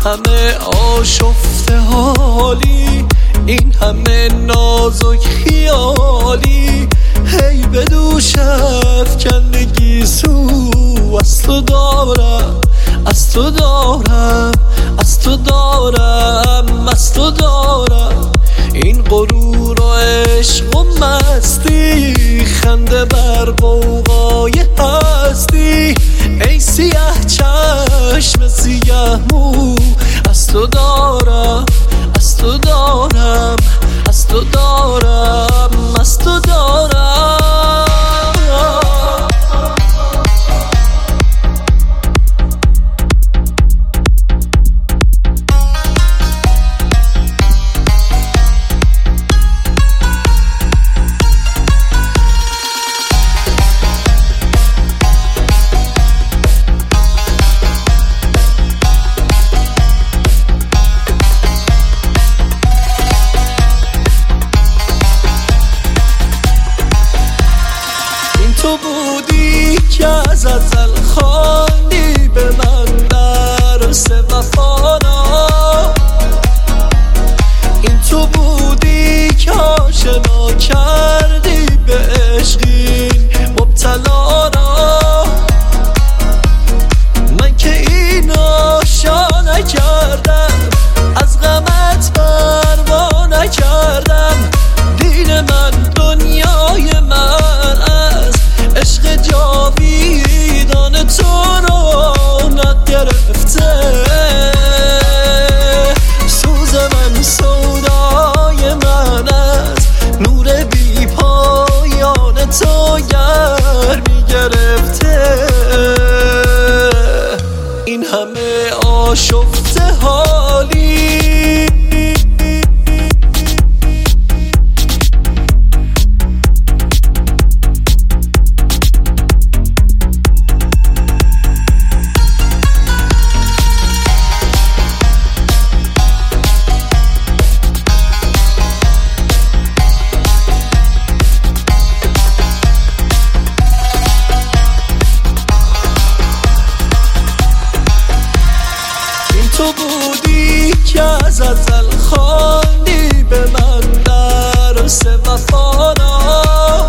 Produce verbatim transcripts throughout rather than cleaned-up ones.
همه آشفته حالی، این همه نازک خیالی، هی به دوش افکندگی سو از تو دارم، از تو دارم، از تو دارم، از تو دارم. این غرور و عشق و مستی، خنده بر غوغای هستی، ای سیه چشم سیه مو، از تو دارم، از تو دارم، از تو دارم، از تو دارم. تو بودی که از ازل خواندی به من درس وفانا، این تو بودی که آشنا کردی به عشقین مبتلا را. من که این آشا نکردم، از غمت پروا نکردم، دین من دنیای من عشق جاویدان تو رو نگرفته، سوز من سودای من از نور بی پایان تو گرمی گرفته. این همه آشفته حالی، تو بودی که از ازل خواندی به من درس وفانا،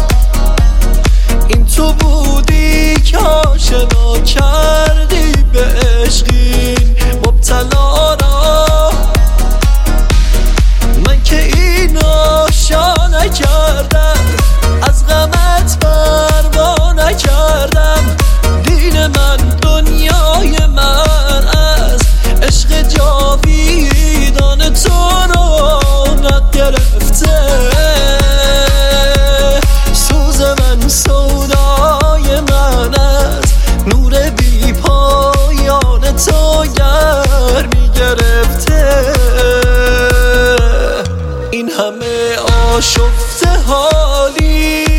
این تو بودی که آشنا کردی به عشقین مبتلا را. من که این آشا نکردم، از غمت پروا نکردم، دین من دنیای من از عشق جاویدان تو رو نگرفته، سوز من سودای من از نور بی پایان تو گرمی گرفته. این همه آشفته حالی،